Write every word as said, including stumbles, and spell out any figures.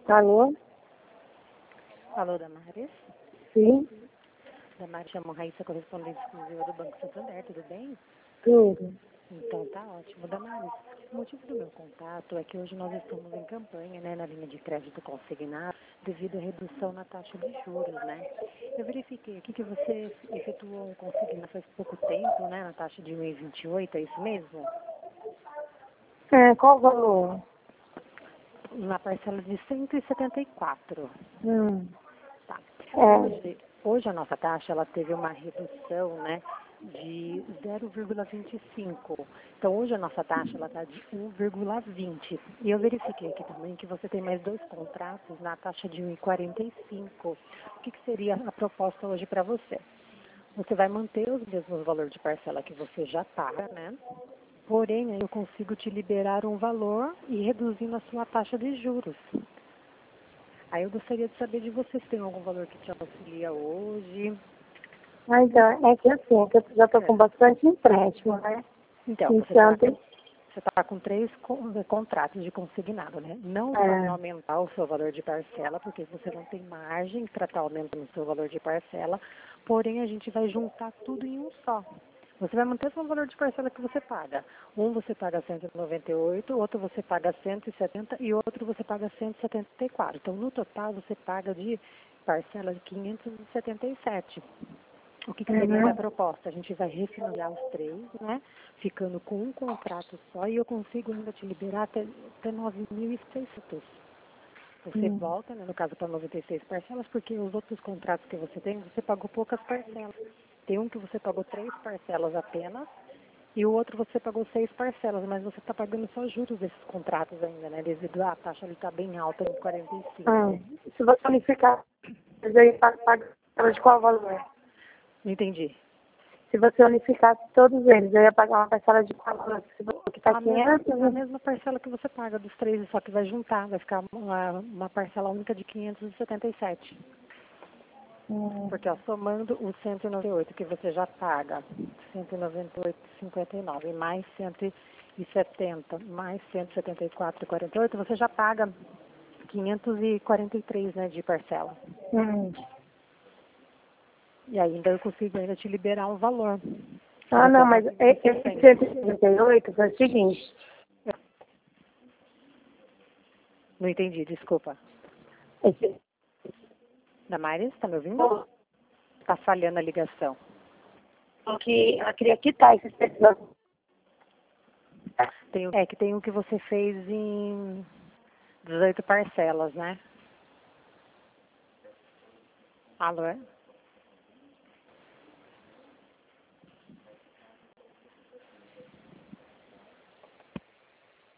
Alô? Alô, Damares? Sim, Damares, chamo Raíssa, correspondente exclusiva do Banco Santander, tudo bem? tudo. Então tá ótimo. Damares, o motivo do meu contato é que hoje nós estamos em campanha, né, na linha de crédito consignado, devido à redução na taxa de juros, né? Eu verifiquei aqui que você efetuou um consignado faz pouco tempo, né, na taxa de um vírgula vinte e oito, é isso mesmo? É, qual o valor? Na parcela de cento e setenta e quatro. Hum, Tá. é, Hoje, hoje a nossa taxa ela teve uma redução, né, de zero vírgula vinte e cinco. Então hoje a nossa taxa ela está de um vírgula vinte. E eu verifiquei aqui também que você tem mais dois contratos na taxa de um vírgula quarenta e cinco. O que, que seria a proposta hoje para você? Você vai manter os mesmos valores de parcela que você já paga, né? Porém, aí eu consigo te liberar um valor e reduzindo a sua taxa de juros. Aí eu gostaria de saber de você se tem algum valor que te auxilia hoje. mas é, é que assim, é que eu já estou com É. bastante empréstimo, né? Então, você Então, está tem, com, você tá com três con- contratos de consignado, né? Não vai é, aumentar o seu valor de parcela, porque você não tem margem para estar aumentando o seu valor de parcela, porém a gente vai juntar tudo em um só. Você vai manter o seu valor de parcela que você paga. Um você paga cento e noventa e oito, outro você paga cento e setenta e outro você paga cento e setenta e quatro. Então, no total, você paga de parcela de quinhentos e setenta e sete. O que, que seria a minha uhum, proposta? A gente vai refinanciar os três, né? Ficando com um contrato só e eu consigo ainda te liberar até, até nove mil e seiscentos. Você hum, volta, né, no caso, para noventa e seis parcelas, porque os outros contratos que você tem, você pagou poucas parcelas. Tem um que você pagou três parcelas apenas e o outro você pagou seis parcelas, mas você está pagando só juros desses contratos ainda, né? Devido à taxa ali está bem alta, em quarenta e cinco. hum. Se você unificar, eu ia pagar de qual valor? Não entendi. Se você unificasse todos eles, eu ia pagar uma parcela de qual valor? Se você quitar A mesma, quinhentos, a mesma parcela que você paga dos três, só que vai juntar, vai ficar uma, uma parcela única de quinhentos e setenta e sete. hum, Porque, ó, somando os cento e noventa e oito que você já paga, cento e noventa e oito vírgula cinquenta e nove, mais cento e setenta, mais cento e setenta e quatro vírgula quarenta e oito, você já paga quinhentos e quarenta e três, né, de parcela. hum. E ainda eu consigo ainda te liberar um valor. Se Ah, você não, mas avalia e- que esse tem. cento e trinta e oito foi o seguinte, Não entendi, desculpa. esse, Damares, está me ouvindo? Está falhando a ligação. o que ela queria quitar esses três. Tem, um- é que tem um que você fez em dezoito parcelas, né? Alô? É?